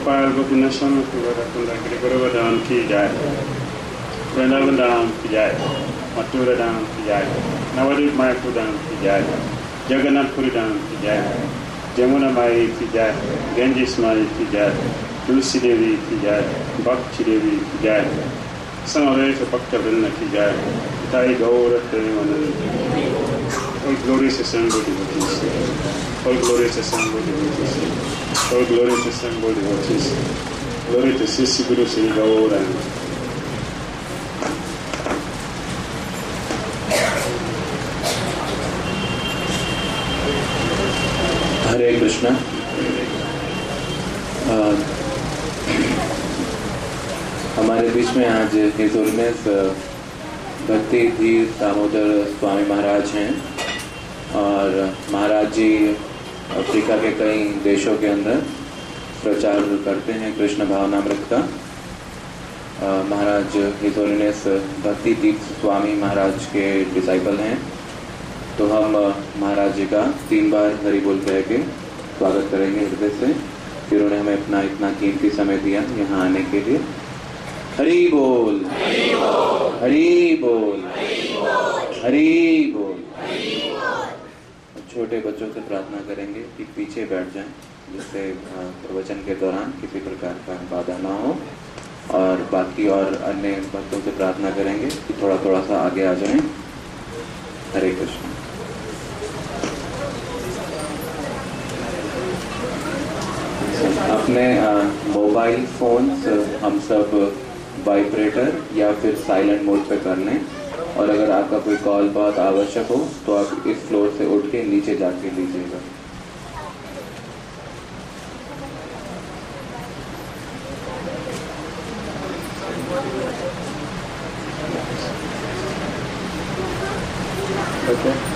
Gopal Gopinasam Kundakiri Guruvadam Ki Jai, Vrindavadam Ki Jai, Mathuradam Ki Jai, Navadip Mayapudam Ki Jai, Jagannath Puridam Ki Jai, Jamuna Mai Ki Jai, Ganges Mai Ki Jai, Tulsi Devi Ki Jai, Bhakti Devi Ki Jai, Samaveta Bhakta Vrinda Ki Jai, Itai Gaura Premanand. All glorious assembled devotees, all glorious assembled devotees, all glorious assembled devotees, glory to Sisi Guru Sri Gauranga. Hare Krishna. हमारे बीच में आज his holiness भक्ति धीर दामोदर स्वामी महाराज हैं और महाराज जी Africa के कई देशों के अंदर प्रचार करते हैं कृष्ण भावनामृत का। महाराज हिज होलीनेस भक्ति तीर्थ स्वामी महाराज के डिसाइपल हैं, तो हम महाराज जी का 3 बार हरि बोल कह के स्वागत करेंगे हृदय से कि उन्होंने हमें अपना इतना कीमती समय दिया यहाँ आने के लिए। हरि बोल, हरि बोल, हरि बोल। छोटे बच्चों से प्रार्थना करेंगे कि पीछे बैठ जाएं, जिससे प्रवचन के दौरान किसी प्रकार का बाधा ना हो, और बाकी और अन्य भक्तों से प्रार्थना करेंगे कि थोड़ा थोड़ा सा आगे आ जाएं। हरे कृष्ण। अपने मोबाइल फोन्स हम सब वाइब्रेटर या फिर साइलेंट मोड पे कर लें, और अगर आपका कोई कॉल बहुत आवश्यक हो तो आप इस फ्लोर से उठ के नीचे जाके लीजिएगा। Okay.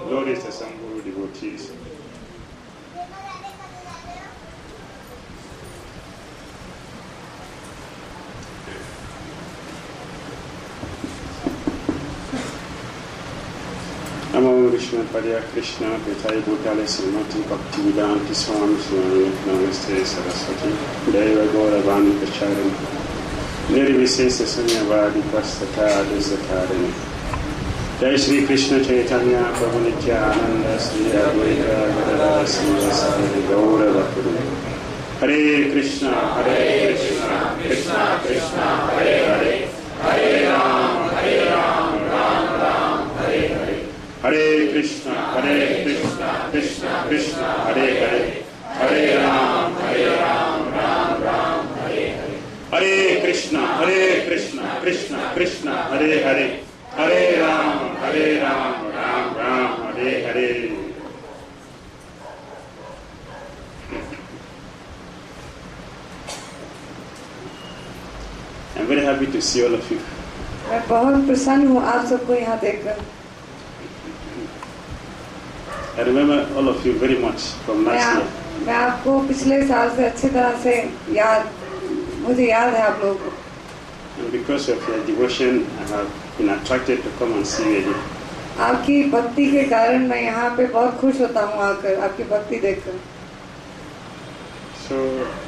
Glory to some Guru devotees. Namo Vishnu Padya Krishna Petai Bhutale Srimati Bhaktivedanta Swami Swami Namaste Saraswati Deva Gaura Vani Pacharan Nirvisesa Sunyavadi Pastata Adisatarini Jai Shri Krishna Chaitanya Prabhu Nityananda Sri Advaita Gadadara Sri Sari Gaura Bhakti Hare Krishna Krishna Krishna Hare Hare Hare Ram Ram Ram Hare Hare Hare Krishna Krishna Krishna Hare Hare Hare Ram Ram Ram Hare Hare Hare Krishna Krishna Krishna Hare Hare Hare Ram Ram Ram Hare Hare. I'm very happy to see all of you. मैं बहुत प्रसन्न हूँ आप सबको यहाँ देखकर. I remember all of you very much from last year. मैं आपको पिछले साल से अच्छी तरह से मुझे याद है आप लोगों को. And because of your devotion, I have been attracted to come and see you again. आपकी भक्ति के कारण मैं यहाँ पे बहुत खुश होता हूँ आकर आपकी भक्ति देखकर. So,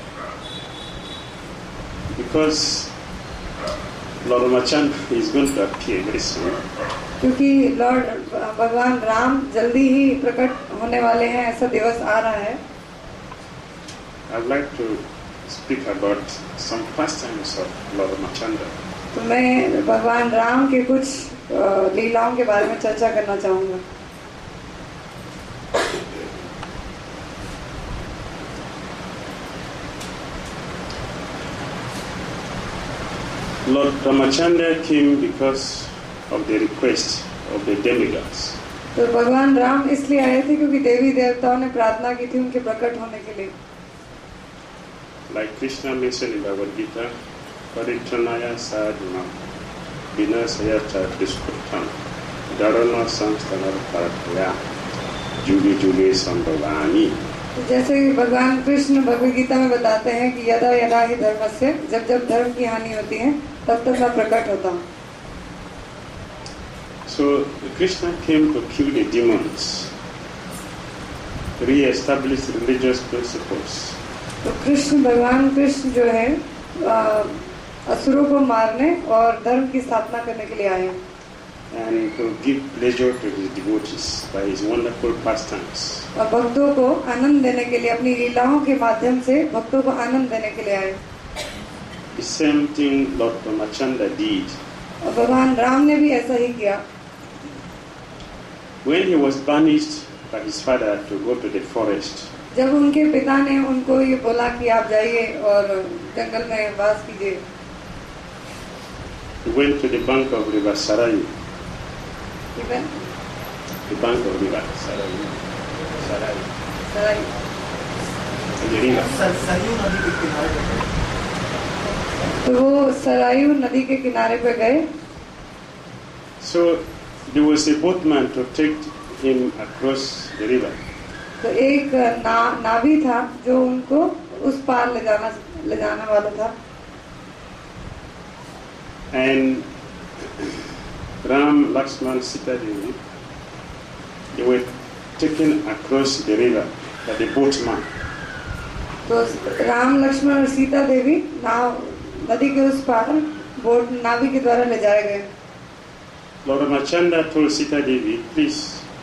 because Lord Ramachandra is going to appear very soon. क्योंकि लॉर्ड भगवान राम जल्दी ही प्रकट होने वाले हैं, ऐसा दिवस आ रहा है. I'd like to speak about some pastimes of Lord Ramachandra. तो मैं भगवान राम के कुछ लीलाओं के बारे में चर्चा करना चाहूँगा. Lord Ramachandra came because of the request of the demigods. तो भगवान राम इसलिए आए थे क्योंकि देवी देवताओं ने प्रार्थना की थी उनके प्रकट होने के लिए. Like Krishna mentioned in Bhagavad Gita, Paritranaya sadhunam vinasaya chadishkutam dharana samsthanar parakya juge juge sambhavani. जैसे भगवान कृष्ण भगवद गीता में बताते हैं कि यदा यदा ही धर्मस्य, जब जब धर्म की हानि होती है तब तक मैं प्रकट होता हूँ. So Krishna came to kill the demons, re-establish religious principles. तो भगवान कृष्ण जो है असुरों को मारने और धर्म की स्थापना करने के लिए आए हैं. And to give pleasure to his devotees by his wonderful pastimes. और भक्तों को आनंद देने के लिए अपनी लीलाओं के माध्यम से भक्तों को आनंद देने के लिए आए. The same thing Lord Ramachandra did. और भगवान राम ने भी ऐसा ही किया. When he was banished by his father to go to the forest, जब उनके पिता ने उनको ये बोला कि आप जाइए और जंगल में वास कीजिए, he went to the bank of river Sarayu. The bank of river Sarayu. The river. तो वो सरायू नदी के किनारे पे गए. So there was a boatman to take him across the river. तो एक नावी था जो उनको उस पार ले जाने वाला था. And Ram, Lakshman, Sita Devi, they were taken across the river by the boatman. तो राम लक्ष्मण और सीता देवी नदी के उस पार बोट नावी के द्वारा ले जाए गए. Lord Ramachandra told Sita Devi, please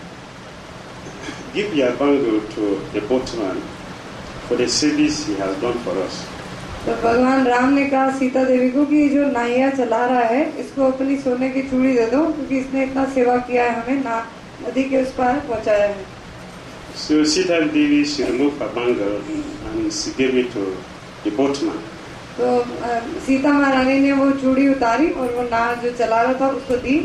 give your bangle to the boatman for the service he has done for us. तो भगवान राम ने कहा सीता देवी को कि जो नाहिया चला रहा है इसको अपनी सोने की चूड़ी दे दो क्योंकि इसने इतना सेवा किया है, हमें नदी के उस पार पहुंचाया है. So Sita Devi, she removed her bangle and she gave it to the boatman. तो सीता महारानी ने वो चूड़ी उतारी और वो नाव जो चला रहा था उसको दी.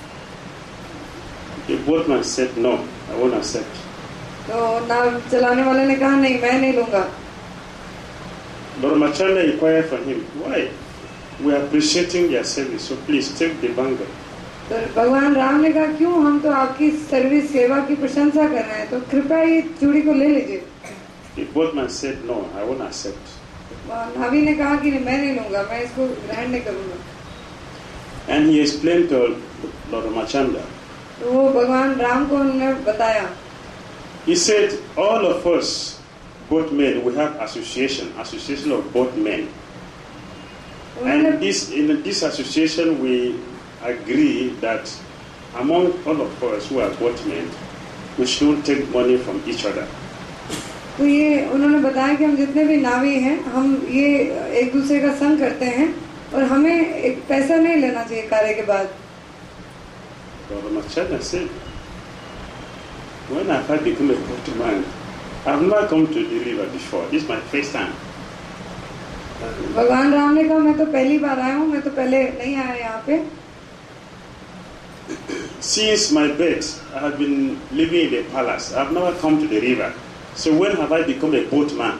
The boatman said, no, I won't accept. तो नाव चलाने वाले ने कहा नहीं, मैं नहीं लूंगा. Lord Ramachandra inquired from him, why? We are appreciating your service, so please take the bangle. तो भगवान राम ने कहा क्यों, हम तो आपकी सर्विस सेवा की प्रशंसा कर रहे हैं, तो कृपया ये चूड़ी को ले लीजिए। The boatman said, "No, I won't accept." नावी ने कहा कि नहीं, मैं नहीं लूंगा, मैं इसको ग्रहण नहीं करूंगा। And he explained to Lord Ramachandra. तो वो भगवान राम को उन्होंने बताया। He said, all of us boatmen, we have association of boatmen. And in this association, we agree that among all of us who are boatmen, we shouldn't take money from each other. तो ये उन्होंने बताया कि हम जितने भी नावी हैं, हम ये एक दूसरे का संग करते हैं और हमें एक पैसा नहीं लेना चाहिए कार्य के बाद। Lord Ramachandra said, when I have become a boatman, I have not come to the river before. This is my first time. भगवान राम ने कहा मैं तो पहली बार आया हूँ, मैं तो पहले नहीं आया यहाँ पे। Since my birth, I have been living in the palace. I have never come to the river. So when have I become a boatman?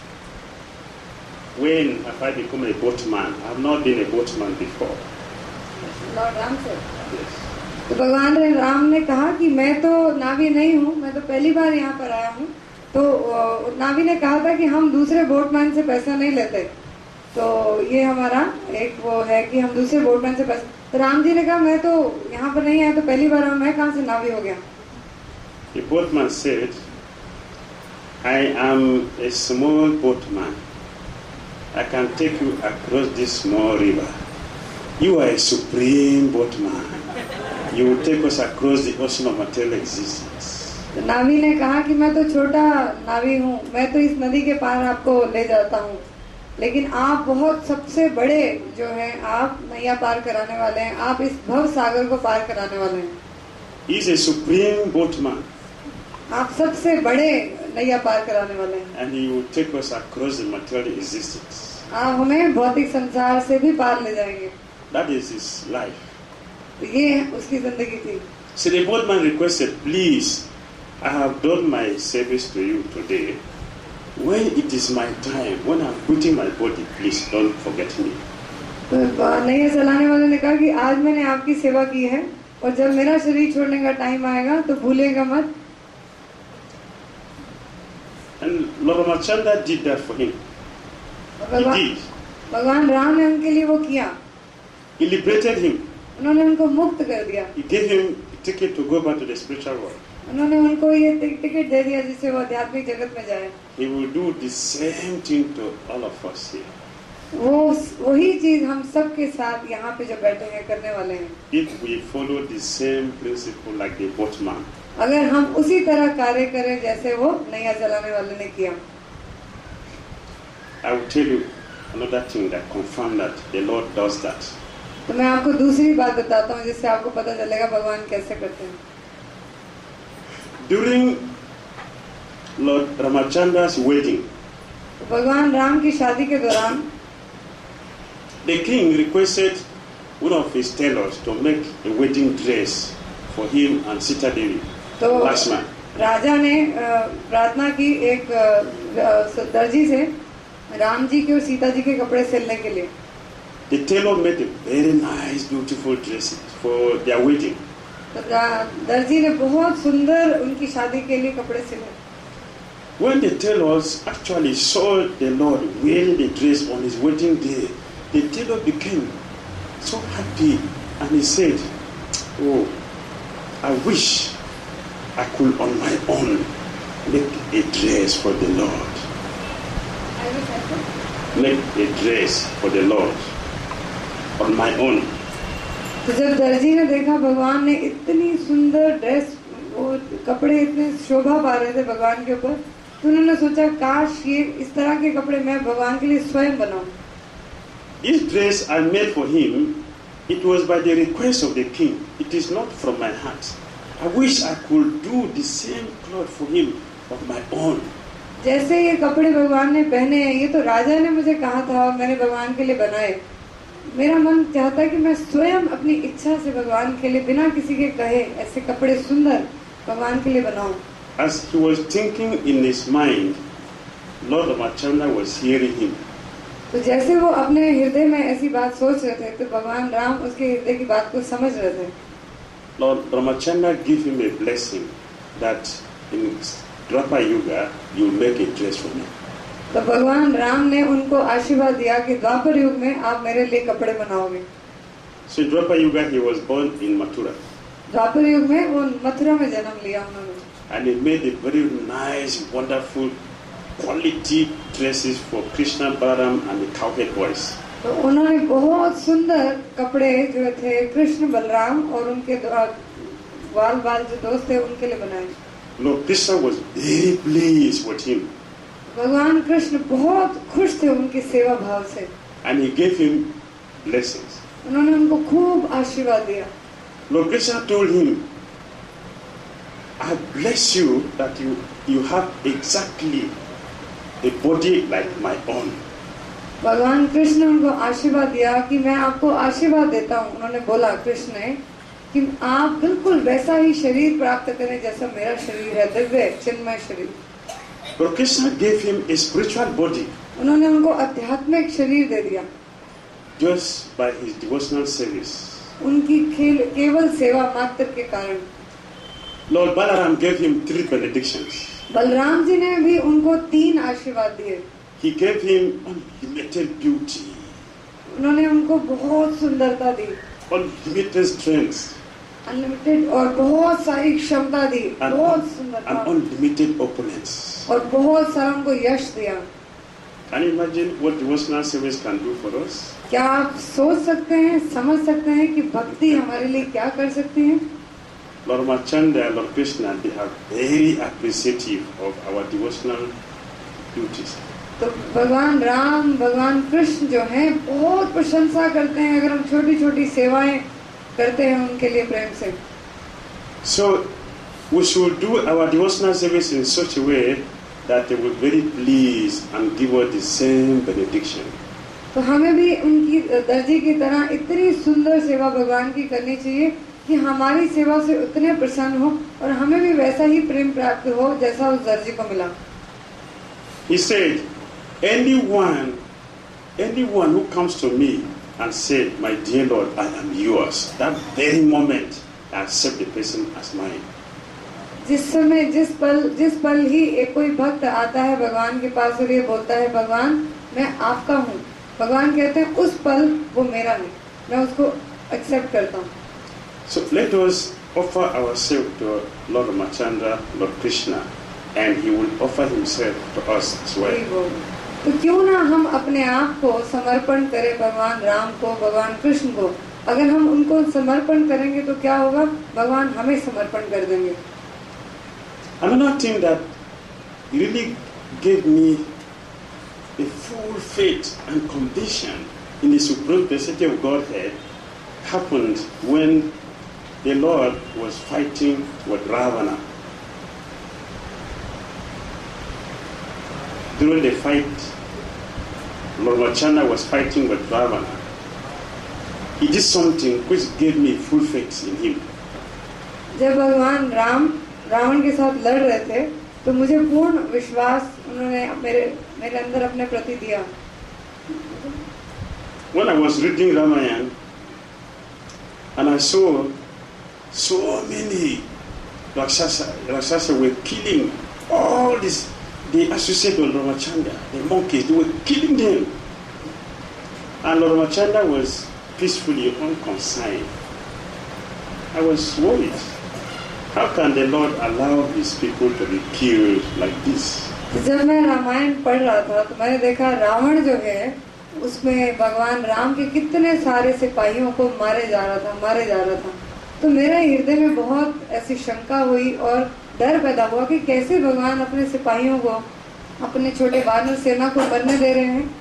When have I become a boatman? I have not been a boatman before. Lord Ram से Yes. तो भगवान राम ने कहा कि मैं तो नावी नहीं हूँ, मैं तो पहली बार यहाँ पर आया हूँ। तो नावी ने कहा था कि हम दूसरे बोटमैन से पैसा नहीं लेते, तो ये हमारा एक वो है कि हम दूसरे बोटमैन से पैसा। तो राम जी ने कहा मैं तो यहाँ पर नहीं आया, तो पहली बार हूँ, मैं कहाँ से नावी हो गया। The boatman said, I am a small boatman. I can take you across this small river. You are a supreme boatman. You will take us across the ocean of material existence. तो नावी ने कहा कि मैं तो छोटा नावी हूँ, मैं तो इस नदी के पार आपको ले जाता हूँ, लेकिन आप बहुत सबसे बड़े जो हैं, आप नैया पार कराने वाले हैं, आप इस भव सागर को पार कराने वाले हैं। He is a supreme boatman. आप सबसे बड़े नैया पार कराने वाले हैं। And he will take us across the material existence. आप हमें भौतिक संसार से भी पार ले जाएंगे। That is his life. तो ये उसकी जिंदगी थी। So the boatman requested, please, I have done my service to you today. When it is my time, when I'm putting my body, please don't forget me. तो नैया चलाने वाले ने कहा कि आज मैंने आपकी सेवा की है और जब मेरा शरीर छोड़ने का टाइम आएगा तो भूलेगा मत। And Lord Ramachandra did that for him. He did. भगवान राम ने उनके लिए वो किया, He liberated him. उन्होंने उनको मुक्त कर दिया। He gave him a ticket to go back to the spiritual world. उन्होंने उनको ये टिकट दे दिया जिससे वो आध्यात्मिक जगत में जाए। He will do the same thing to all of us here. वो वही चीज हम सबके साथ यहाँ पे जो बैठे हैं करने वाले हैं। If we follow the same principle like the boatman. अगर हम उसी तरह कार्य करें जैसे वो नैया चलाने वाले ने किया। I will tell you another thing that confirms that the Lord does that. तो मैं आपको दूसरी बात बताता हूँ जिससे आपको पता चलेगा भगवान कैसे करते हैं। During Lord Ramachandra's wedding, तो भगवान राम की शादी के दौरान the king requested one of his tailors to make a wedding dress for him and Sita Devi, तो Lakshman. राजा ने प्रार्थना की एक दर्जी से राम जी के और सीता जी के कपड़े सिलने के लिए। The tailor made a very nice, beautiful dress for their wedding. तो दर्जी ने बहुत सुंदर उनकी शादी के लिए कपड़े सिले। When the tailors actually saw the Lord wearing the dress on his wedding day, the tailor became so happy and he said, "Oh, I wish I could on my own make a dress for the Lord. Make a dress for the Lord on my own." तो जब दर्जी ने देखा भगवान ने इतनी सुंदर dress और कपड़े इतने शोभा पा रहे थे भगवान के ऊपर, तो उन्होंने सोचा काश ये इस तरह के कपड़े मैं भगवान के लिए स्वयं बनाऊं। This dress I made for him, it was by the request of the king. It is not from my heart. I wish I could do the same cloth for him of my own. जैसे ये कपड़े भगवान ने पहने हैं, ये तो राजा ने मुझे कहा था और मैंने भगवान के लिए बनाए। मेरा मन चाहता है कि मैं स्वयं अपनी इच्छा से भगवान के लिए बिना किसी के कहे ऐसे कपड़े सुंदर भगवान के लिए बनाऊं। As he was thinking in his mind, Lord Ramachandra was hearing him. तो जैसे वो अपने हृदय में ऐसी बात सोच रहे थे, तो भगवान राम उसके हृदय की बात को समझ रहे थे। Lord Ramachandra gave him a blessing that in Dwapar Yuga you make a dress for me. तो भगवान राम ने उनको आशीर्वाद दिया कि द्वापर युग में आप मेरे लिए कपड़े बनाओगे. So in Dwapar Yuga he was born in Mathura. द्वापर युग में वो मथुरा में जन्म लिया उन्होंने. And he made a very nice, wonderful, quality dresses for Krishna, Balaram and the cowhead boys. तो उन्होंने बहुत सुंदर कपड़े जो थे कृष्ण बलराम और उनके बाल बाल जो दोस्त थे उनके लिए बनाए. Lord Krishna was very pleased with him. भगवान कृष्ण बहुत खुश थे उनकी सेवा भाव से. And he gave him blessings. उन्होंने उनको खूब आशीर्वाद दिया. Lord Krishna told him, I bless you that you have exactly a body like my own. भगवान कृष्ण ने उनको आशीर्वाद दिया कि मैं आपको आशीर्वाद देता हूँ. उन्होंने बोला कृष्ण ने कि आप बिल्कुल वैसा ही शरीर प्राप्त करें जैसा मेरा शरीर है, दिव्य चिन्मय शरीर. Lord Krishna gave him a spiritual body. उन्होंने उनको आध्यात्मिक शरीर दे दिया Just by his devotional service. उनकी केवल सेवा मात्र के कारण. Lord Balaram gave him 3 benedictions. Balram ji ने भी उनको 3 आशीर्वाद दिए. He gave him unlimited beauty, उन्होंने उनको बहुत सुंदरता दी, unlimited strength, अनलिमिटेड और बहुत सारी क्षमता दी, बहुत सुंदरता and unlimited opulence. और बहुत सारा उनको यश दिया. Can you imagine what devotional service can do for us? क्या आप सोच सकते हैं, समझ सकते हैं कि भक्ति हमारे लिए क्या कर सकती है? Lord Ramachandra and Lord Krishna, they are very appreciative of our devotional duties. तो भगवान राम, भगवान कृष्ण जो हैं बहुत प्रशंसा करते हैं अगर हम छोटी छोटी सेवाएं करते हैं उनके लिए प्रेम से. So we should do our devotional service in such a way that they will be very pleased and give us the same benediction. तो हमें भी उनकी दर्जी की तरह इतनी सुंदर सेवा भगवान की करनी चाहिए कि हमारी सेवा से उतने प्रसन्न हो और हमें भी वैसा ही प्रेम प्राप्त हो जैसा उस दर्जी को मिला. He said, anyone who comes to me and said, my dear Lord, I am yours, that very moment I accept the person as mine. जिस समय जिस पल ही एक कोई भक्त आता है भगवान के पास और ये बोलता है भगवान मैं आपका हूँ, भगवान कहते हैं उस पल वो मेरा है, मैं उसको एक्सेप्ट करता हूँ. So let us offer ourselves to Lord Ramachandra, Lord Krishna, and he will offer himself to us as well. तो क्यों ना हम अपने आप को समर्पण करें भगवान राम को, भगवान कृष्ण को. अगर हम उनको समर्पण करेंगे तो क्या होगा, भगवान हमें समर्पण कर देंगे. Another thing that really gave me a full faith and conviction in the supreme personality of Godhead happened when the Lord was fighting with Ravana. During the fight, Lord Ramachandra was fighting with Ravana. He did something which gave me full faith in him. जब भगवान राम रावण के साथ लड़ रहे थे तो मुझे पूर्ण विश्वास उन्होंने मेरे अंदर अपने प्रति दिया. When I was reading Ramayana and I saw so many Rakshasa were killing all this, they associated with Lord Ramachandra, the monkeys, they were killing them. And Lord Ramachandra was peacefully unconcerned. I was worried. How can the Lord allow his people to be killed like this? जब मैं रामायण पढ़ रहा था तो मैंने देखा रावण जो है उसमें भगवान राम के कितने सारे सिपाहियों को मारे जा रहा था. तो मेरे हृदय में बहुत ऐसी शंका हुई और डर पैदा हुआ कि कैसे भगवान अपने सिपाहियों को, अपने छोटे वानर सेना को मरने दे रहे हैं.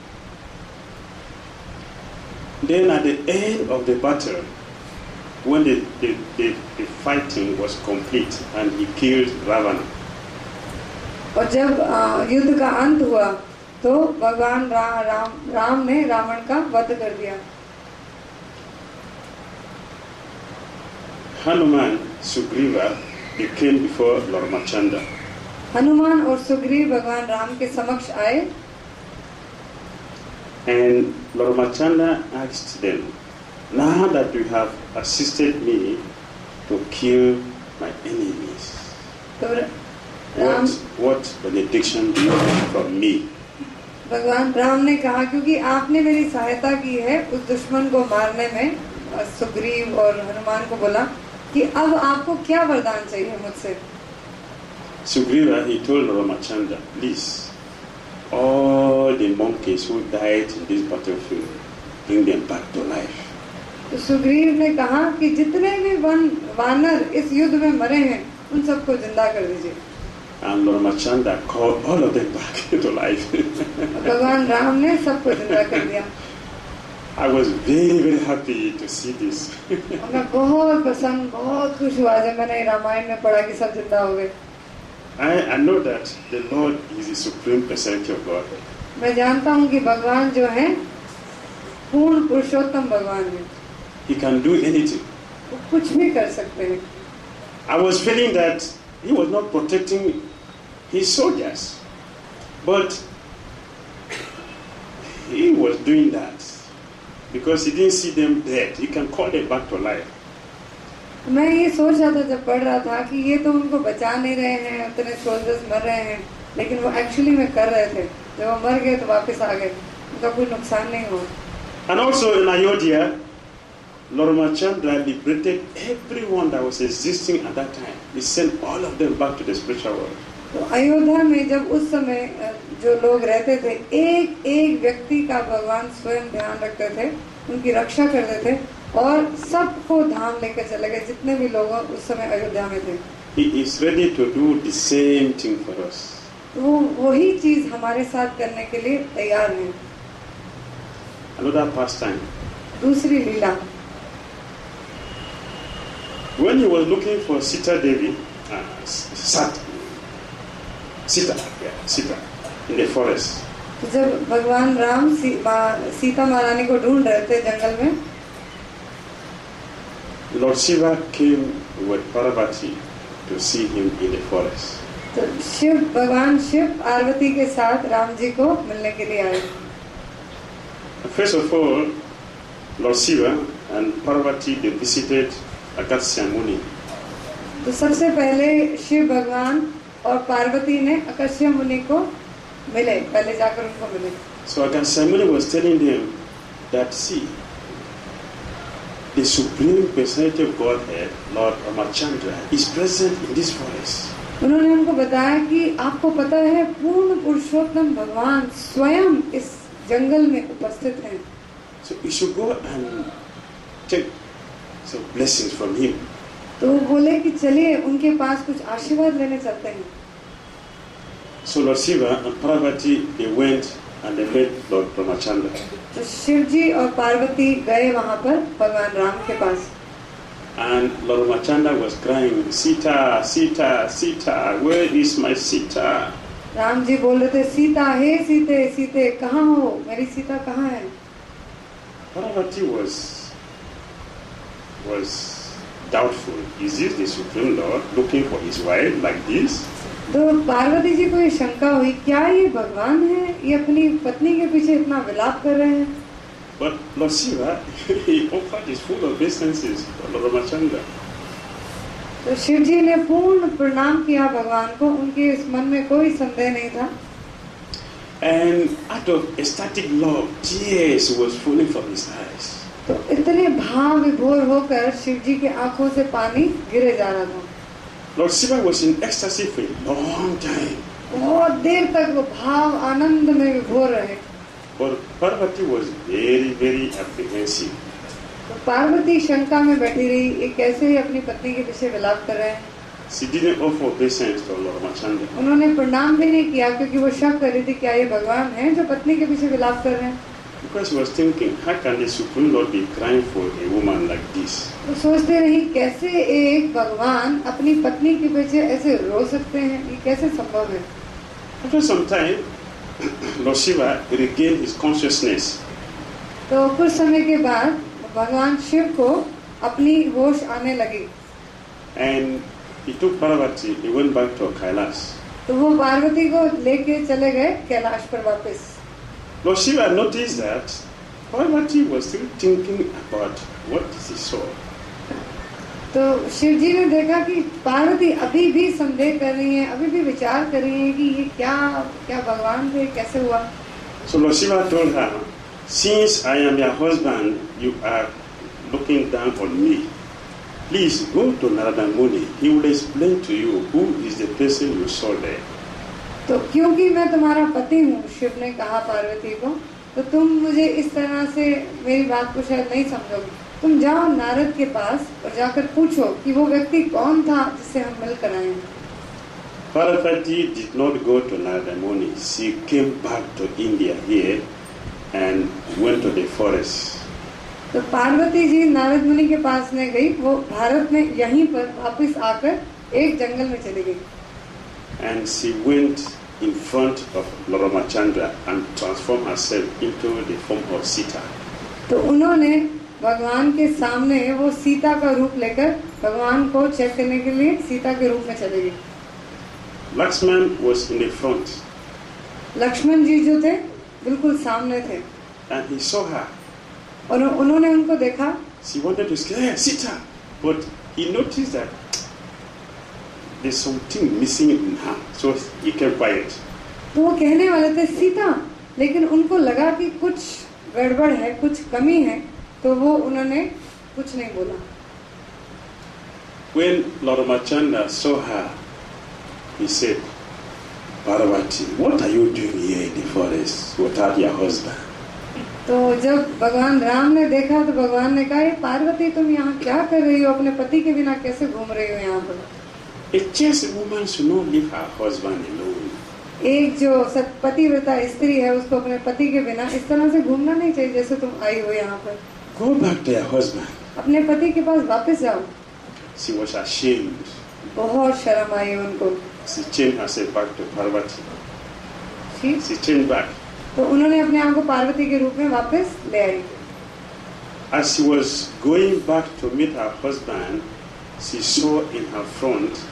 Then at the end of the battle, when the fighting was complete and he killed Ravana. और जब युद्ध का अंत हुआ तो भगवान राम ने रावण का वध कर दिया. Hanuman, Sugriva, they came before Lord Ramachandra. Hanuman और सुग्रीव भगवान राम के समक्ष आए. And Lord Ramachandra asked them, now that you have assisted me to kill my enemies. तो Ram What benediction do you have from me? भगवान राम ने कहा क्योंकि आपने मेरी सहायता की है उस दुश्मन को मारने में, सुग्रीव और हनुमान को बोला कि अब आपको क्या वरदान चाहिए मुझसे। Sugriva, he told Ramachandra, please, all the monkeys who died in this battlefield, bring them back to life. तो सुग्रीव ने कहा कि जितने भी वानर इस युद्ध में मरे हैं उन सबको जिंदा कर दीजिए। And Ramachandra called all of them back to life. भगवान राम ने सबको जिंदा कर दिया। I was very, very happy to see this. और मैं बहुत प्रसन्न, बहुत खुश हुआ जब मैंने रामायण में पढ़ा कि सब जिंदा हो गए। I know that the Lord is the supreme personality of God. मैं जानता हूँ कि भगवान जो है पूर्ण पुरुषोत्तम भगवान है। He can do anything. वो कुछ भी कर सकते हैं। I was feeling that he was not protecting his soldiers, but he was doing that because he didn't see them dead. He can call them back to life. मैं ये सोच रहा था जब पढ़ रहा था कि ये तो उनको बचा नहीं रहे हैं, उतने सोल्जर्स मर रहे हैं, लेकिन वो एक्चुअली में कर रहे थे। जब वो मर गए तो वापस आ गए, उनका कोई नुकसान नहीं हुआ। And also in Ayodhya, Lord Ramachandra liberated everyone that was existing at that time. He sent all of them back to the spiritual world. तो अयोध्या में जब उस समय जो लोग रहते थे, एक एक व्यक्ति का भगवान स्वयं ध्यान रखते थे, उनकी रक्षा करते थे और सबको धाम लेकर चले गए, जितने भी लोग उस समय अयोध्या में थे। He is ready to do the same thing for us. वो वही चीज हमारे साथ करने के लिए तैयार है। Another pastime. दूसरी लीला, When he was looking for Sita Devi, Sita, in the forest, तो जब भगवान राम सीता महारानी को ढूंढ रहे थे जंगल में, Lord Shiva came with Parvati to see him in the forest. तो भगवान शिव पार्वती के साथ राम जी को मिलने के लिए आए। First of all, Lord Shiva and Parvati, they visited Agastya Muni. तो सबसे पहले शिव भगवान और पार्वती ने अगस्त्य मुनि को मिले, पहले जाकर उनको मिले। So Agastya Muni was telling them that, see, the supreme personality of Godhead, Lord Ramachandra, is present in this forest. उन्होंने उनको बताया कि आपको पता है पूर्ण पुरुषोत्तम भगवान स्वयं इस जंगल में उपस्थित हैं। So you should go and take some blessings from him. तो वो बोले कि चलिए उनके पास कुछ आशीर्वाद लेने चलते हैं। So Lord Shiva and Parvati, they went and they met Lord Ramachandra. तो शिव जी और पार्वती गए वहां पर भगवान राम के पास। And Lord Ramachandra was crying, Sita, Sita, Sita, where is my Sita? Ram ji बोल रहे थे, सीता हे सीते सीते कहाँ हो, मेरी सीता कहाँ है? Parvati was doubtful. Is this the Supreme Lord looking for his wife like this? तो पार्वती जी को ये शंका हुई, क्या ये भगवान है, ये अपनी पत्नी के पीछे इतना विलाप कर रहे हैं? But Lord Shiva, he offered his full obeisances to Lord Ramachandra. तो शिव जी ने पूर्ण प्रणाम किया भगवान को, उनके इस मन में कोई संदेह नहीं था। And out of ecstatic love, tears was falling from his eyes. तो इतने भाव विभोर होकर शिव जी की आंखों से पानी गिरे जा रहा था। Lord Shiva was in ecstasy for a long time. बहुत देर तक वो भाव आनंद में विभोर रहे। But Parvati was very, very apprehensive. तो पार्वती शंका में बैठी रही, ये कैसे अपनी पत्नी के पीछे विलाप कर रहे हैं। She didn't offer obeisance to Lord Ramachandra. उन्होंने प्रणाम भी नहीं किया क्योंकि वो शक कर रही थी, क्या ये भगवान है जो पत्नी के पीछे विलाप कर रहे हैं। Because she was thinking, how can the Supreme Lord be crying for a woman like this? तो सोचते रही, कैसे एक भगवान अपनी पत्नी के पीछे ऐसे रो सकते हैं, ये कैसे संभव है। After some time, Lord Shiva regained his consciousness. तो कुछ समय के बाद भगवान शिव को अपनी होश आने लगी। And he took Parvati, he went back to Kailash. तो वो पार्वती को लेके चले गए कैलाश पर वापस। Lord Shiva noticed that Parvati was still thinking about what she saw. तो शिव जी ने देखा कि पार्वती अभी भी संदेह कर रही है, अभी भी विचार कर रही है कि ये क्या क्या भगवान थे, कैसे हुआ। So Lord Shiva told her, since I am your husband, you are looking down on me. Please go to Narada Muni. He will explain to you who is the person you saw there. तो क्योंकि मैं तुम्हारा पति हूँ, शिव ने कहा पार्वती को, तो तुम मुझे इस तरह से मेरी बात को शायद नहीं समझोगे। तुम जाओ नारद के पास और जाकर पूछो कि वो व्यक्ति कौन था जिससे हम मिलकर आए। Parvati did not go to Narada Muni. She came back to India here and went to the forest. तो पार्वती जी नारद मुनि के पास नहीं गई, वो भारत में यहीं पर वापस आकर एक जंगल में चली गई। And she went in front of Lord Ramachandra and transformed herself into the form of Sita. तो उन्होंने भगवान के सामने वो सीता का रूप लेकर भगवान को चेक करने के लिए सीता के रूप में चले गई। Lakshman was in the front. Lakshman जी जो थे बिल्कुल सामने थे। And he saw her. और उन्होंने उनको देखा। She wanted to say, hey, Sita, but he noticed that there's something missing in her, so he kept quiet. तो वो कहने वाले थे सीता, लेकिन उनको लगा कि कुछ गड़बड़ है, कुछ कमी है, तो वो उन्होंने कुछ नहीं बोला। When Lord Ramachandra saw her, he said, Parvati, what are you doing here in the forest without your husband? तो जब भगवान राम ने देखा तो भगवान ने कहा, ये पार्वती तुम यहाँ क्या कर रही हो, अपने पति के बिना कैसे घूम रही हो यहाँ पर? A chaste woman should not leave her husband alone. एक जो पतिव्रता स्त्री है उसको अपने पति के बिना इस तरह से घूमना नहीं चाहिए जैसे तुम आई हो यहाँ पर। Go back to your husband. अपने पति के पास वापस जाओ। She was ashamed. बहुत शर्म आई उनको। She changed herself back to Parvati. ठीक? She changed back. तो उन्होंने अपने आप को पार्वती के रूप में वापस ले आई। As she was going back to meet her husband, she saw in her front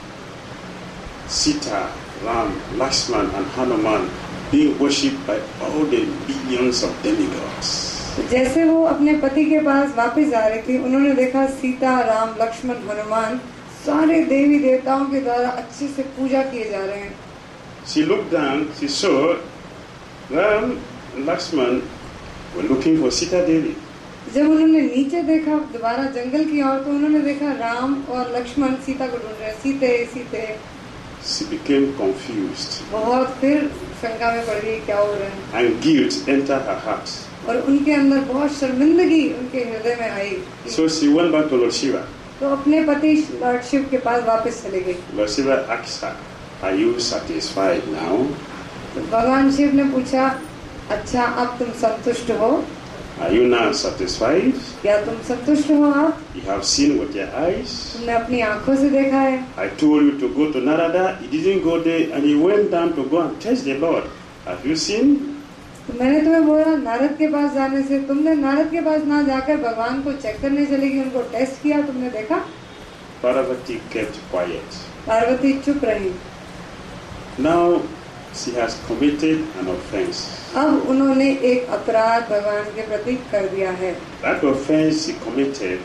Sita, Ram, Lakshman and Hanuman being worshipped by all the billions of demigods. जैसे वो अपने पति के पास वापस आ रही थी, उन्होंने देखा सीता, राम, लक्ष्मण, हनुमान सारे देवी देवताओं के द्वारा अच्छे से पूजा किए जा रहे हैं। She looked down, she saw Ram and Lakshman were looking for Sita Devi. जब उन्होंने नीचे देखा दोबारा जंगल की ओर, तो उन्होंने देखा राम और लक्ष्मण सीता को ढूंढ रहे, सीते सीते। She became confused. बहुत फिर शंका में पड़ गई क्या हो रहा है। And guilt entered her heart. और उनके अंदर बहुत शर्मिंदगी उनके हृदय में आई। So she went back to Lord Shiva. तो अपने पति लॉर्ड शिव के पास वापस चली गई। Lord Shiva asked her, "Are you satisfied now?" तो भगवान शिव ने पूछा, अच्छा अब तुम संतुष्ट हो? Are you now satisfied? क्या तुम संतुष्ट हो आप? You have seen with your eyes. तुमने अपनी आंखों से देखा है। I told you to go to Narada. He didn't go there, and he went down to go and test the Lord. Have you seen? तो मैंने तुम्हें बोला नारद के पास जाने से, तुमने नारद के पास ना जाकर भगवान को चेक करने चली गई, उनको टेस्ट किया, तुमने देखा? Parvati kept quiet. पार्वती चुप रही। Now she has committed an offense. अब उन्होंने एक अपराध भगवान के प्रति कर दिया है। That offense she committed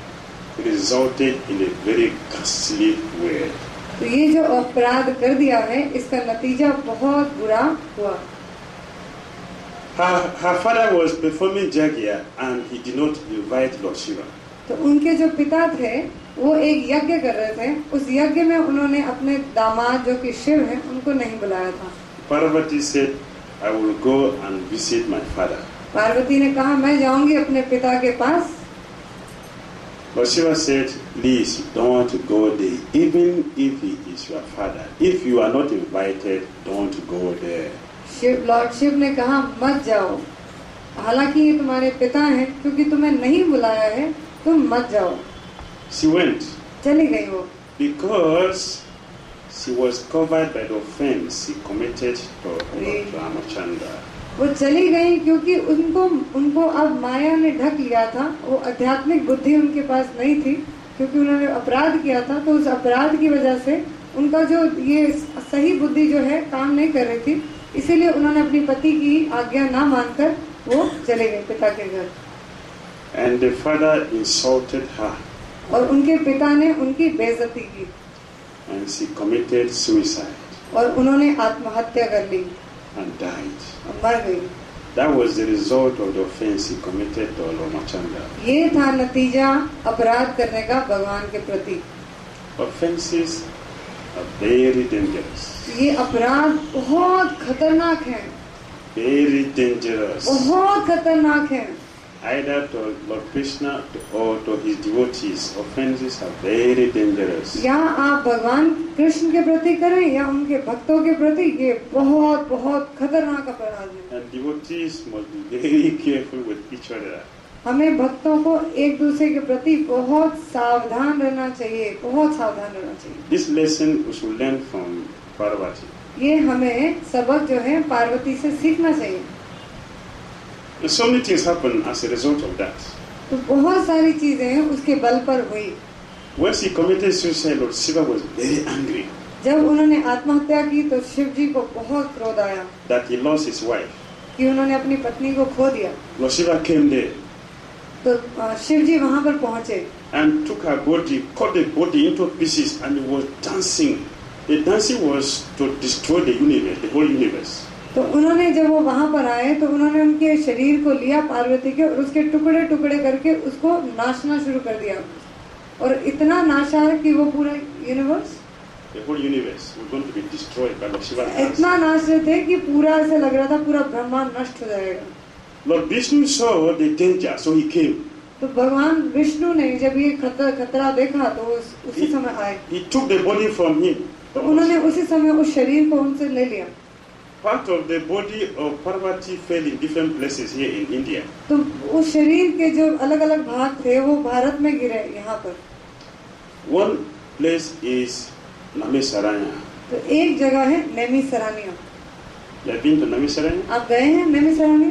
resulted in a very ghastly way. तो ये जो अपराध कर दिया है, इसका नतीजा बहुत बुरा हुआ। Her father was performing Jagya and he did not invite Lord Shiva. तो उनके जो पिता थे वो एक यज्ञ कर रहे थे, उस यज्ञ में उन्होंने अपने दामाद जो कि शिव हैं उनको नहीं बुलाया था। Parvati said, "I will go and visit my father." Parvati ने कहा मैं जाऊंगी अपने पिता के पास। Lord Shiva said, "Please don't go there, even if he is your father. If you are not invited, don't go there." Lord Shiv ने कहा मत जाओ, हालांकि ये तुम्हारे पिता हैं, क्योंकि तुम्हें नहीं बुलाया है, तुम मत जाओ। She went. चली गई वो। Because she was covered by the offense she committed to Lord Ramachandra. वो चली गई क्योंकि उनको अब माया ने ढक लिया था, वो आध्यात्मिक बुद्धि उनके पास नहीं थी, क्योंकि उन्होंने अपराध किया था। तो उस अपराध की वजह से उनका जो ये सही बुद्धि जो है काम नहीं कर रही थी, इसीलिए उन्होंने अपनी पति की आज्ञा ना मानकर वो चले गए पिता के घर। And the father insulted her. और उनके पिता ने उनकी बेइज्जती की and she committed suicide और उन्होंने आत्महत्या कर ली and died. और मर गई। That was the result of the offense he committed to Loma Chanda. ये था नतीजा अपराध करने का भगवान के प्रति। Offenses are very dangerous. ये अपराध बहुत खतरनाक है, Very dangerous. बहुत खतरनाक है। Either to Lord Krishna or to his devotees. Offenses are very dangerous. या आप भगवान कृष्ण के प्रति करें या उनके भक्तों के प्रति, ये बहुत बहुत खतरनाक अपराध है। And devotees must be very careful with each other. हमें भक्तों को एक दूसरे के प्रति बहुत सावधान रहना चाहिए, बहुत सावधान रहना चाहिए। This lesson we should learn from Parvati. ये हमें सबक जो है पार्वती से सीखना चाहिए। And so many things happen as a result of that. तो बहुत सारी चीजें उसके बल पर हुई। When she committed suicide, Lord Shiva was very angry जब उन्होंने आत्महत्या की तो शिव जी को बहुत क्रोध आया that he lost his wife. कि उन्होंने अपनी पत्नी को खो दिया। Lord Shiva came there तो शिव जी वहां पर पहुंचे and took her body, cut the body into pieces, and was dancing. The dancing was to destroy the universe, the whole universe. तो उन्होंने जब वो वहां पर आए तो उन्होंने उनके शरीर को लिया पार्वती के और उसके टुकड़े टुकड़े करके उसको नाचना शुरू कर दिया और इतना नाचा कि वो पूरा universe, The whole universe was going to be destroyed by Lord Shiva. इतना नाच रहे थे कि पूरा ऐसा लग रहा था पूरा ब्रह्मांड नष्ट हो जाएगा। Lord Vishnu saw the danger, so he came. तो भगवान विष्णु ने जब ये खतरा देखा तो उसी समय आए। He took the body from him. तो उन्होंने उसी समय उस शरीर को उनसे ले लिया। Part of the body of Parvati fell in different places here in India. तो उस शरीर के जो अलग अलग भाग थे वो भारत में गिरे यहाँ पर। One place is Namisaranya. तो एक जगह है Naimisharanya. You have been to Namisaranya? आप गए हैं Naimisharanya?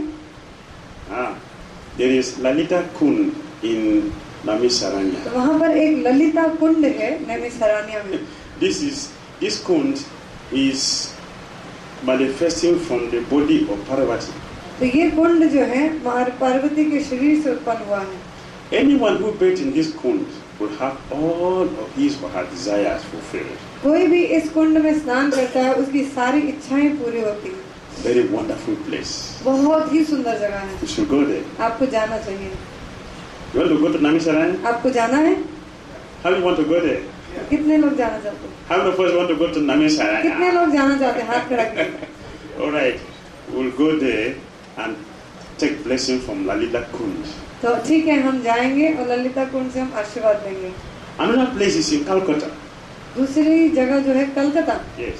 There is Lalita Kund in Namisaranya. तो वहाँ पर एक ललिता कुंड है नैमिषारण्य में। This kund is manifesting from the body of Parvati. तो ये कुंड जो है पार्वती के शरीर से उत्पन्न हुआ है। Anyone who bathed in this kund will have all of his or her desires fulfilled. कोई भी इस कुंड में स्नान करता है उसकी सारी इच्छाएं पूरी होती हैं। Very wonderful place. बहुत ही सुंदर जगह है। You should go there. आपको जाना चाहिए। You want to go to Namisaranya? आपको जाना है? How do you want to go there? कितने लोग जाना चाहते हैं? How many of us want to go to Namisaranya? कितने लोग जाना चाहते हैं? हाथ खड़ा कीजिए। All right, we'll go there and take blessing from Lalita Kund. तो ठीक है, हम जाएंगे और ललिता कुंड से हम आशीर्वाद लेंगे। Another place is in Calcutta. दूसरी जगह जो है Calcutta. Yes.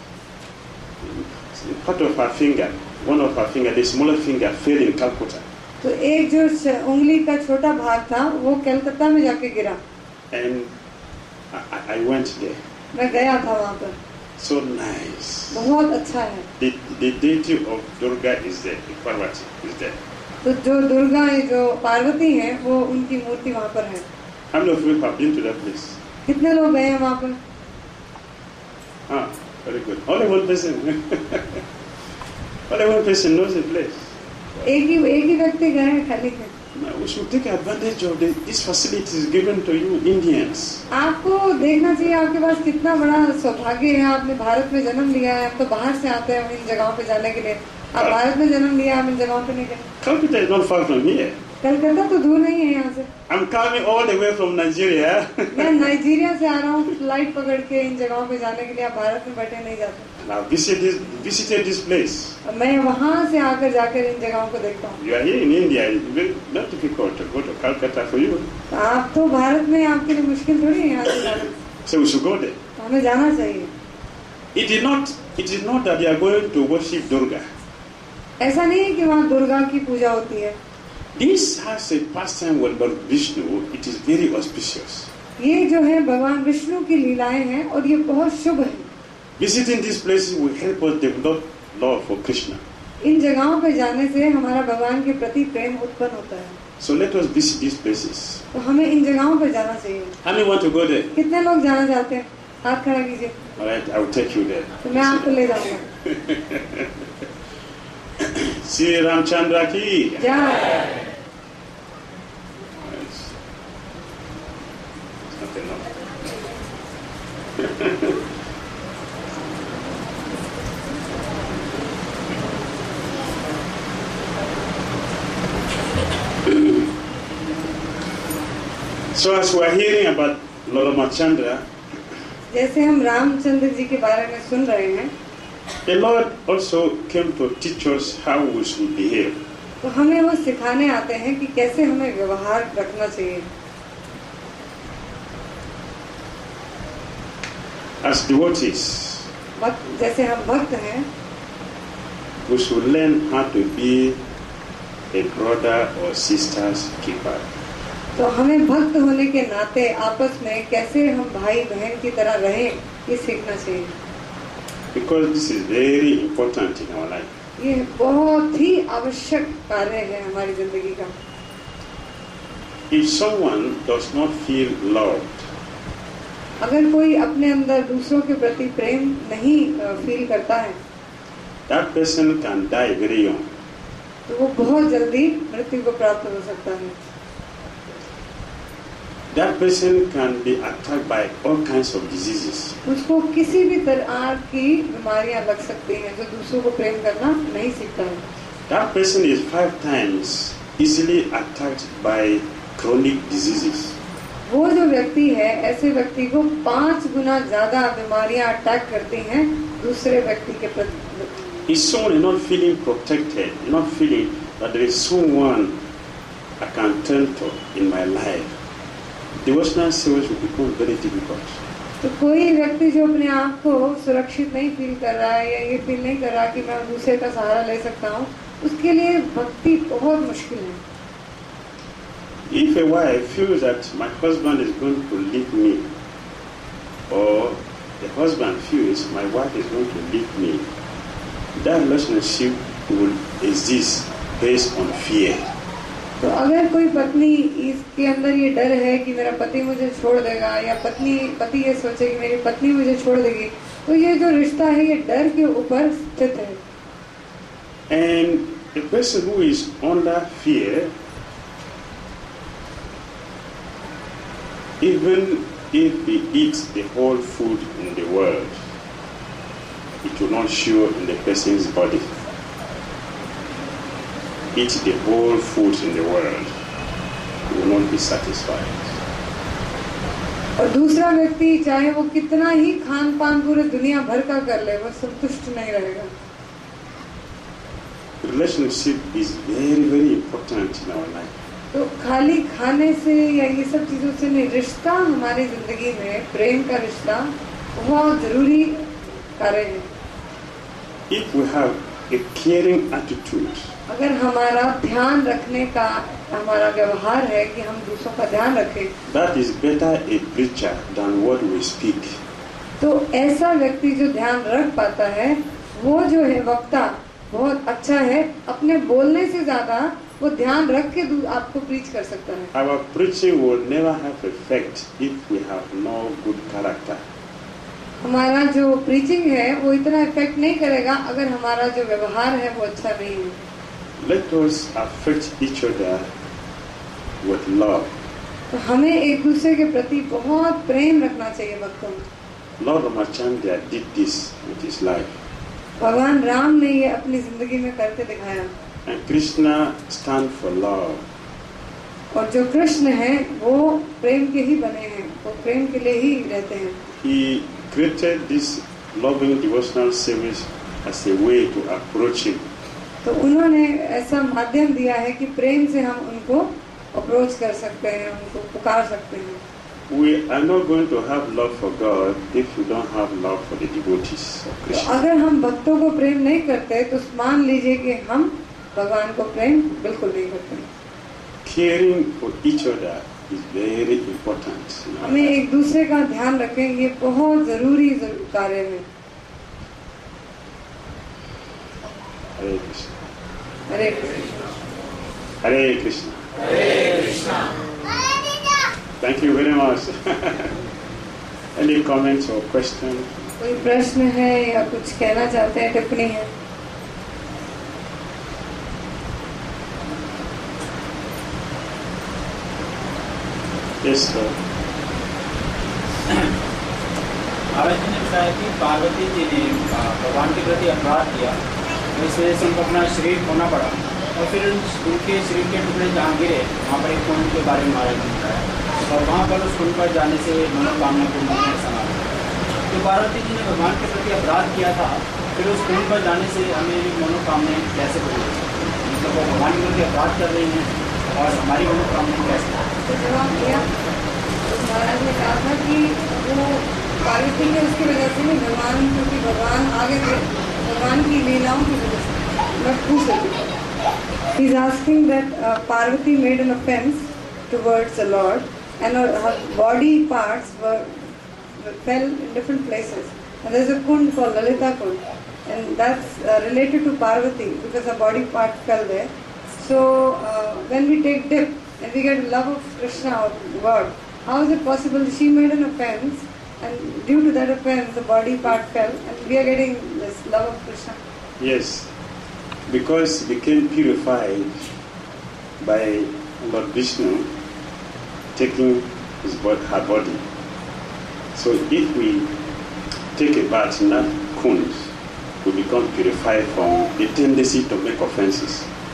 Part of her finger, one of her finger, the smaller finger fell in Calcutta. तो एक जो उंगली का छोटा भाग था वो कलकत्ता में जाके गिरा। And I went there. मैं गया था वहाँ पर। So nice. बहुत अच्छा है। The deity of Durga is there. Parvati is there. तो जो दुर्गा जो पार्वती है वो उनकी मूर्ति वहाँ पर है। How many of you have been to that place? कितने लोग गए हैं वहाँ पर? Very good. Only one person. Only one person knows the place. एक ही व्यक्ति गए हैं खाली थे। Now we should take advantage of these facilities given to you Indians. आपको देखना चाहिए आपके पास कितना बड़ा सौभाग्य है। आपने भारत में जन्म लिया है। हम तो बाहर से आते हैं इन जगहों पे जाने के लिए। आप भारत में जन्म लिया, आप इन जगहों पे नहीं गए। Calcutta is not far from here. Calcutta तो दूर नहीं है यहाँ से। I'm coming all the way from Nigeria. मैं नाइजीरिया से आ रहा हूँ फ्लाइट पकड़ के इन जगहों पे जाने के लिए। आप भारत में बैठे नहीं जाते। Now visited this place. मैं वहाँ से आकर जाकर इन जगहों को देखता हूँ। You are here in India. It's very not difficult to go to Calcutta for you. आप तो भारत में, आपके लिए मुश्किल थोड़ी है यहाँ से जाना। So we should go there. हमें जाना चाहिए। It is not that they are going to worship Durga. ऐसा नहीं है कि वहाँ दुर्गा की पूजा होती है। This has a pastime with Lord Vishnu. It is very auspicious. ये जो है भगवान विष्णु की लीलाएं हैं और ये बहुत शुभ है। Visiting these places will help us develop love for Krishna. इन जगहों पे जाने से हमारा भगवान के प्रति प्रेम उत्पन्न होता है। So let us visit these places. तो हमें इन जगहों पे जाना चाहिए। How many want to go there? कितने लोग जाना चाहते हैं? हाथ खड़ा कीजिए। All right, I will take you there. तो मैं आपको ले जाऊंगा। श्री रामचंद्र की जय। So as we are hearing about Lord Ramachandra, जैसे हम रामचंद्र जी के बारे में सुन रहे हैं, the Lord also came to teach us how we should behave. तो हमें वो सिखाने आते हैं कि कैसे हमें व्यवहार रखना चाहिए। As devotees, जैसे हम भक्त हैं, we should learn how to be a brother or sister's keeper. तो हमें भक्त होने के नाते आपस में कैसे हम भाई बहन की तरह रहें, ये सीखना चाहिए। Because this is very important in our life. ये बहुत ही आवश्यक कार्य है हमारी जिंदगी का। If someone does not feel loved, अगर कोई अपने अंदर दूसरों के प्रति प्रेम नहीं फील करता है, that person can die very young. तो वो बहुत जल्दी मृत्यु को प्राप्त हो सकता है। That person can be attacked by all kinds of diseases. उसको किसी भी तरह की बीमारियां लग सकती हैं जो दूसरों को प्रेम करना नहीं सीखता है। That person is 5 times easily attacked by chronic diseases. वो जो व्यक्ति है, ऐसे व्यक्ति को 5 गुना ज्यादा बीमारियां अटैक करती हैं दूसरे व्यक्ति के प्रति। If someone is not feeling protected, not feeling that there is someone I can turn to in my life, devotional service will become very difficult. तो कोई व्यक्ति जो अपने आप को सुरक्षित नहीं फील कर रहा है या ये फील नहीं कर रहा कि मैं दूसरे का सहारा ले सकता हूँ, उसके लिए भक्ति बहुत मुश्किल है। If a wife feels that my husband is going to leave me, or the husband feels my wife is going to leave me, that relationship will exist based on fear. तो अगर कोई पत्नी इसके अंदर ये डर है कि मेरा पति मुझे छोड़ देगा, या पति ये सोचे कि मेरी पत्नी मुझे छोड़ देगी, तो ये जो रिश्ता है ये डर के ऊपर स्थित है। And a person who is under fear, even if he eats the whole food in the world, it will not show in the person's body. Eat the whole food in the world, he will not be satisfied. और दूसरा व्यक्ति चाहे वो कितना ही खान पान पूरे दुनिया भर का कर ले, वो संतुष्ट नहीं रहेगा। Relationship is very, very important in our life. तो खाली खाने से या ये सब चीजों से नहीं, रिश्ता हमारी जिंदगी में प्रेम का रिश्ता बहुत जरूरी कार्य है। If we have a caring attitude, अगर हमारा ध्यान रखने का हमारा व्यवहार है कि हम दूसरों का ध्यान रखें, that is better a preacher than what we speak. तो ऐसा व्यक्ति जो ध्यान रख पाता है, वो जो है वक्ता बहुत अच्छा है। अपने बोलने से ज्यादा वो ध्यान रख के आपको प्रीच कर सकता है। Our preaching will never have effect if we have no good character. हमारा जो प्रीचिंग है वो इतना इफेक्ट नहीं करेगा अगर हमारा जो व्यवहार है वो अच्छा नहीं है। Let us affect each other with love. तो हमें एक दूसरे के प्रति बहुत प्रेम रखना चाहिए भक्तों में। Lord Ramachandra did this with his life. भगवान राम ने ये अपनी जिंदगी में करके दिखाया। And Krishna stands for love. और जो कृष्ण है वो प्रेम के ही बने हैं, वो प्रेम के लिए ही रहते हैं। He created this loving devotional service as a way to approach him. तो उन्होंने ऐसा माध्यम दिया है कि प्रेम से हम उनको अप्रोच कर सकते हैं, उनको पुकार सकते हैं। We are not going to have love for God if we don't have love for the devotees of तो Krishna. अगर हम भक्तों को प्रेम नहीं करते तो मान लीजिए कि हम भगवान को प्रेम बिल्कुल नहीं करते। Caring for each other is very important. हमें एक दूसरे का ध्यान रखें, ये बहुत जरूरी कार्य है। Hare Krishna. Hare Krishna. Hare Krishna. Hare Krishna. Thank you very much. Any comments or questions? कोई प्रश्न है या कुछ कहना चाहते हैं, टिप्पणी है? Yes, sir. महाराज जी ने बताया कि पार्वती जी ने भगवान के प्रति अपराध किया, तो इस वजह से उनको अपना शरीर खोना पड़ा, और फिर उनके शरीर के टुकड़े जहाँ गिरे वहाँ पर एक कुंड के बारे में महाराज ने बताया। और वहाँ पर उस कुंड पर जाने से मनोकामना पूर्ण होने का सवाल है। तो पार्वती जी ने भगवान के प्रति अपराध किया था, फिर उस कुंड पर जाने से हमें मनोकामनाएं कैसे पूरी हो सकती हैं? मतलब वो भगवान के प्रति अपराध कर रही हैं और हमारी मनोकामनाएं कैसे? तो जवाब दिया। तो महाराज ने कहा था कि वो पार्वती ने उसकी वजह से नहीं, भगवान, क्योंकि भगवान आगे थे, भगवान की लीलाओं की वजह से मैं पूछ सकती। He is asking that Parvati made an offense towards the Lord, and her body parts fell in different places. And there is a kund called Lalita Kund, and that's related to Parvati because her body part fell there. So when we take dip and we get love of Krishna or God, how is it possible that she made an offense, and due to that offense the body part fell, and we are getting this love of Krishna? Yes, because we became purified by Lord Vishnu taking her body. So if we take a bath in that kund, we become purified from the tendency to make offenses.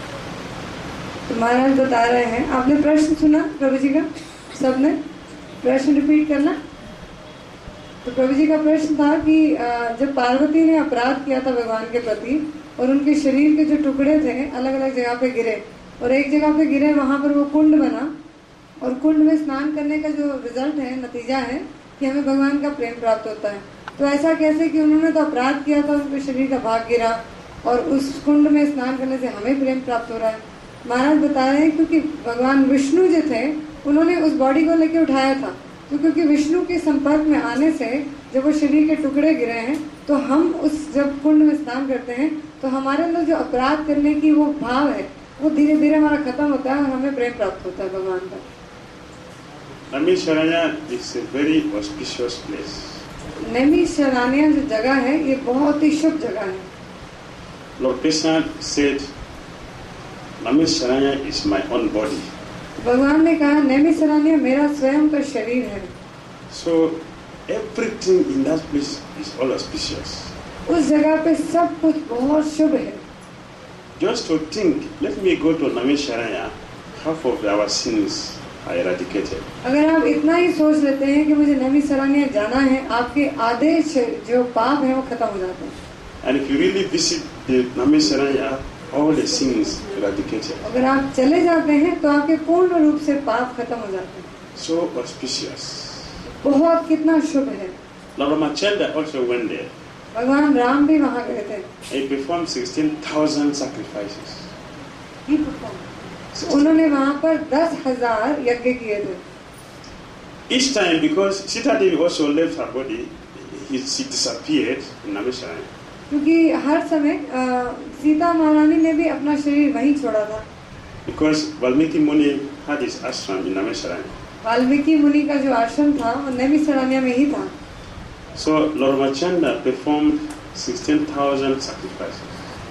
तो महाराज बता रहे हैं, आपने प्रश्न सुना प्रभु जी का? सबने प्रश्न रिपीट करना। तो प्रभु जी का प्रश्न था कि जब पार्वती ने अपराध किया था भगवान के प्रति और उनके शरीर के जो टुकड़े थे अलग अलग जगह पे गिरे, और एक जगह पे गिरे वहां पर वो कुंड बना, और कुंड में स्नान करने का जो रिजल्ट है, नतीजा है कि हमें भगवान का प्रेम प्राप्त होता है। तो ऐसा कैसे कि उन्होंने तो अपराध किया था, उनके शरीर का भाग गिरा और उस कुंड में स्नान करने से हमें प्रेम प्राप्त हो रहा है? महाराज बता रहे हैं क्योंकि भगवान विष्णु जो थे उन्होंने उस बॉडी को लेके उठाया था, तो क्योंकि विष्णु के संपर्क में आने से जब वो शरीर के टुकड़े गिरे हैं, तो हम उस जब कुंड में स्नान करते हैं तो हमारे अंदर जो अपराध करने की वो भाव है वो धीरे धीरे हमारा खत्म होता है और हमें प्रेम प्राप्त होता है भगवान का। Naimisharanya is a very auspicious place. Naimisharanya जो जगह है ये बहुत ही शुभ जगह है। Lord Krishna said, Naimisharanya is my own body. भगवान ने कहा नैमिषारण्य मेरा स्वयं का शरीर है। So everything in that place is all auspicious. उस जगह पे सब कुछ बहुत शुभ है। Just to think, let me go to Naimisharanya, half of our sins are eradicated. अगर आप इतना ही सोच लेते हैं कि मुझे नैमिषारण्य जाना है, आपके आधे जो पाप हैं वो खत्म हो जाते हैं। And if you really visit the Naimisharanya, all the sins eradicated. अगर आप चले जाते हैं तो आपके पूर्ण रूप से पाप खत्म हो जाते हैं। So auspicious. बहुत कितना शुभ है। Lord Ramachandra also went there. भगवान राम भी वहाँ गए थे। He performed 16,000 sacrifices. उन्होंने वहाँ पर 10,000 यज्ञ किए थे। Each time, because Sita Devi also left her body, she disappeared in Naimisharanya. क्योंकि हर समय सीता महारानी ने भी अपना शरीर वहीं छोड़ा था। Because Valmiki Muni had his ashram in Naimisharanya. Valmiki मुनि का जो आश्रम था वो नैमिषारण्य में ही था। So Lord Ramachandra performed 16,000 sacrifices.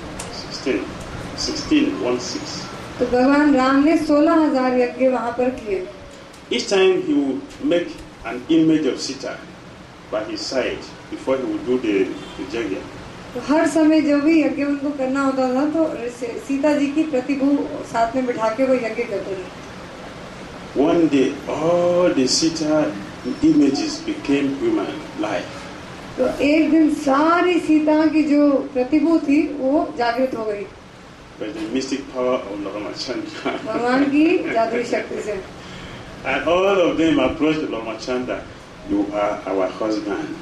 16. तो भगवान राम ने 16,000 यज्ञ वहाँ पर किए। Each time he would make an image of Sita by his side before he would do the yajna. तो हर समय जो भी यज्ञ उनको करना होता था तो सीता जी की प्रतिभू साथ में बिठा के वो यज्ञ करते थे। One day, all the Sita images became human life. तो एक दिन सारी सीता की जो प्रतिभू थी वो जागृत हो गई। By the mystic power of Lord Ramachandra. भगवान की जादुई शक्ति से। And all of them approached Lord Ramachandra. You are our husband.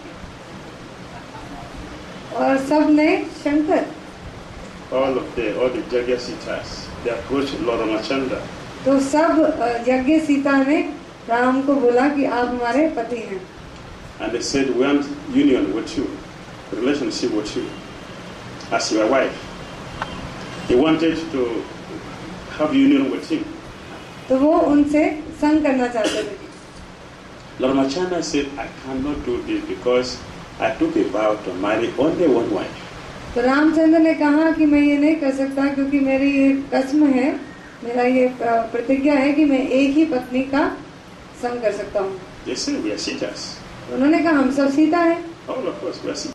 और सब ने Shankar, All the Jagya Sitas, they approached Lord Ramachandra. तो सब यज्ञ सीता ने राम को बोला कि आप हमारे पति हैं। And they said, we want union with you, relationship with you, as your wife. They wanted to have union with him. तो वो उनसे संग करना चाहते थे। Lord Ramachandra said, I cannot do this because I took a vow to marry only one wife. तो रामचंद्र ने कहा कि मैं ये नहीं कर सकता क्योंकि मेरी ये कसम है, मेरा ये प्रतिज्ञा है कि मैं एक ही पत्नी का संग कर सकता हूँ। They said, we are Sitas. उन्होंने कहा हम सब सीता हैं। All of us, we are